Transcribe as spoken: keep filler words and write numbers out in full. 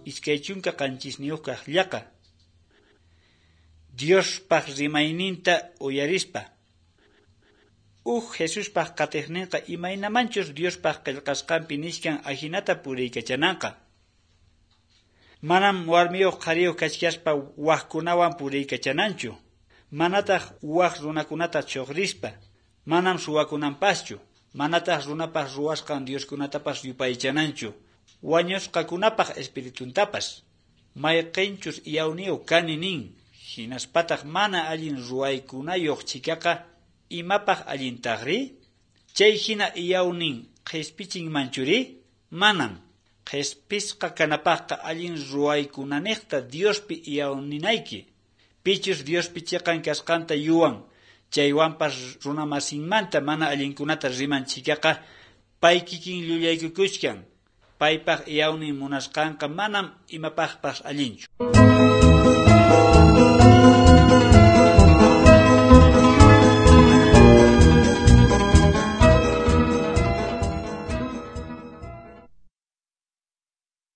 iskaychunka qanchisniyuqqa llaqa. Diospaq rimayninta uyarispa. Uj Jesuspaq qatiqninqa imaynamanchus Diospaq qillqasqanpi nishkan ajinata puriykachananqa. Manam warmiyuq qariyuq kachkaspa waqkunawan puriykachananchu. Manataq waq runakunata chuqrispa. Manam suwakunanpaschu. Manataq runapaq ruwasqan Dioskunatapas yupaychananchu. Wañusqakunapaq espirituntapas. Mayqinchus iyawniyu kani nin. Hinaspataq mana allin ruwaykunayuq chikaqa imapaq allintaqri? Chay hina iyawnin qhispichin manchuri? Manam. Qhispisqa kanapaqqa allin ruwaykunaniqta Diospi iyawninayki. Pichus Diospi chiqan kasqanta yuwan. Chaywanpas runamasinmanta mana allinkunata riman chikaqa pay kikin llullaykukuchkan. Paypaq iyawnin munasqanqa manam imapaqpas allinchu.